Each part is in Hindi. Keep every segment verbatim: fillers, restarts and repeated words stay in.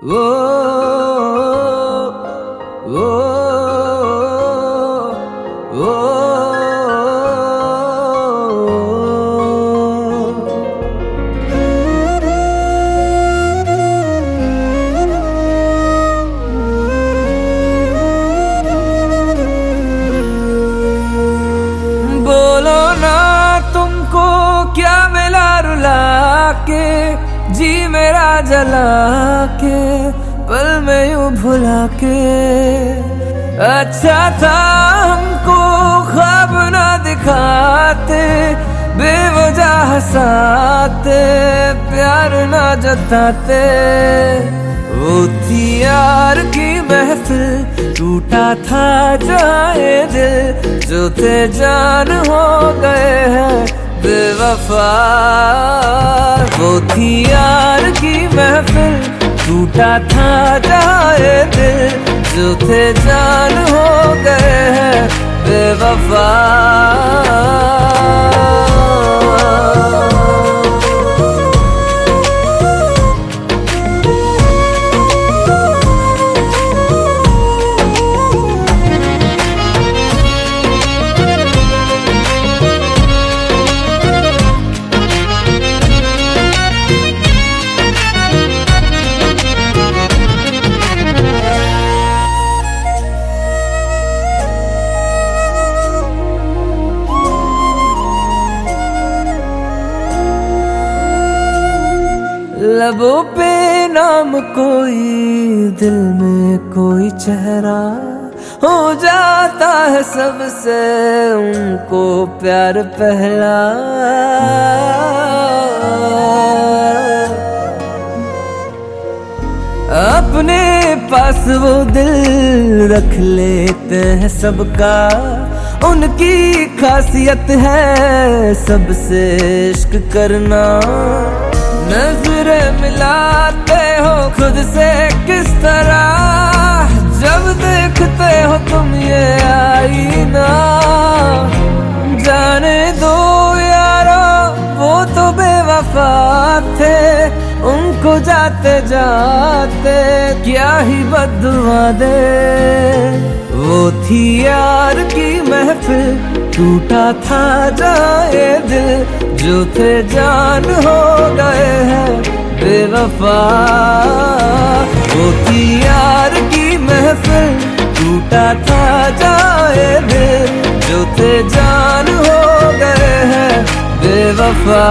ओ ओ ओ बोलो ना तुमको क्या मिला रुला के, जी मेरा जला के, पल में यूं भुला के। अच्छा था हमको ख्वाब ना दिखाते, बेवजह हंसाते, प्यार ना जताते। वो थी यार की महफिल, टूटा था जाए दिल, जो थे जान हो गए हैं बेवफा। वो थी यार की महफिल, टूटा था जाए दिल, जो थे जान हो गए हैं बेवफा। लबों पे नाम कोई, दिल में कोई चेहरा, हो जाता है सबसे उनको प्यार पहला। अपने पास वो दिल रख लेते हैं सबका, उनकी खासियत है सबसे इश्क करना। नजरें मिलाते हो खुद से किस तरह, जब देखते हो तुम ये आईना। जाने दो यारो वो तो बेवफा थे, उनको जाते जाते क्या ही बद्दुआ दे। वो थी यार की महफिल, टूटा था जाए दिल, जो थे जान हो गए हैं बेवफा। वो थी यार की महफिल, टूटा था जाए दिल, जो थे जान हो गए हैं बेवफा।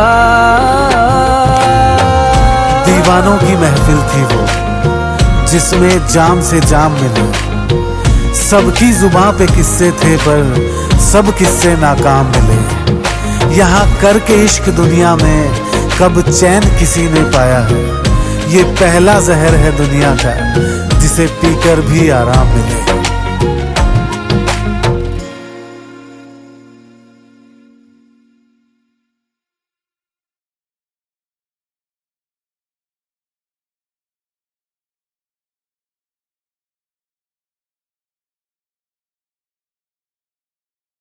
दीवानों की महफिल थी वो, जिसमें जाम से जाम मिले। सबकी जुबां पे किस्से थे पर सब किस्से नाकाम मिले। यहाँ करके इश्क दुनिया में कब चैन किसी ने पाया है, ये पहला जहर है दुनिया का जिसे पीकर भी आराम मिले।